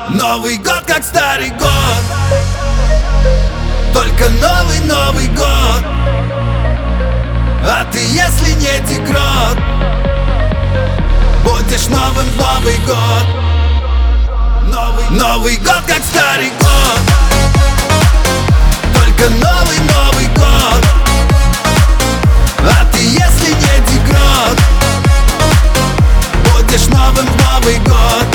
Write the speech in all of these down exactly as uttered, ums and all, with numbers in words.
Новый год как старый год, только новый Новый год. А ты, если не тигрот, будешь новым в Новый год. Новый, Новый год как старый год, только новый Новый год. А ты, если не тигрот, будешь новым в Новый год.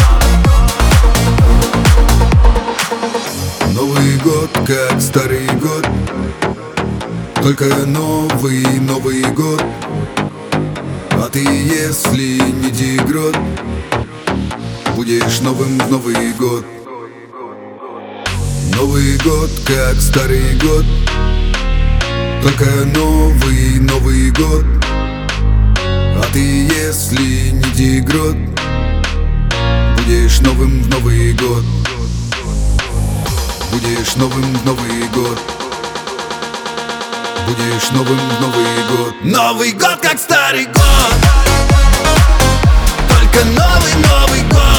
Новый год как старый год, только новый Новый год. А ты, если не тигрот, будешь новым в Новый год. Новый год как старый год, только новый Новый год. А ты, если не тигрот, будешь новым в Новый год. Будешь новым в Новый год. Будешь новым в Новый год. Новый год как старый год, только новый Новый год.